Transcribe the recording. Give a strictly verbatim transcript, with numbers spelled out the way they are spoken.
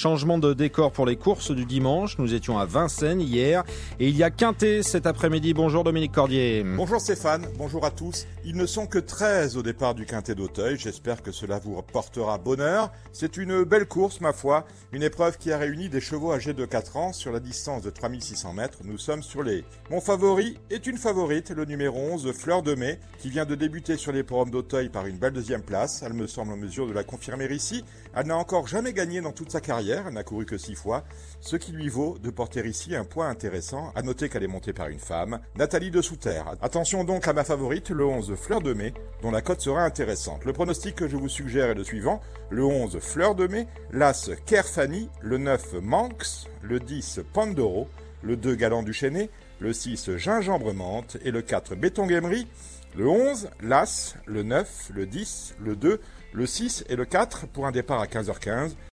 Changement de décor pour les courses du dimanche. Nous étions à Vincennes hier et il y a Quintet cet après-midi. Bonjour Dominique Cordier. Bonjour Stéphane, bonjour à tous. Ils ne sont que treize au départ du Quintet d'Auteuil. J'espère que cela vous portera bonheur. C'est une belle course, ma foi. Une épreuve qui a réuni des chevaux âgés de quatre ans sur la distance de trois mille six cents mètres. Nous sommes sur les... Mon favori est une favorite, le numéro onze, Fleur de Mai, qui vient de débuter sur l'hippodrome d'Auteuil par une belle deuxième place. Elle me semble en mesure de la confirmer ici. Elle n'a encore jamais gagné dans toute sa carrière. Elle n'a couru que six fois. Ce qui lui vaut de porter ici un point intéressant. À noter qu'elle est montée par une femme, Nathalie de Souterre. Attention donc à ma favorite, le onze, Fleur de Mai, dont la cote sera intéressante. Le pronostic que je vous suggère est le suivant. Le onze, Fleur de Mai, l'as Kerfani, le neuf, Manx, le dix, Pandoro, le deux, Galant du Chesnay, le six, Gingembre-Menthe et le quatre, Béton Gamery. Le onze, l'as, le neuf, le dix, le deux, le six et le quatre pour un départ à quinze heures quinze.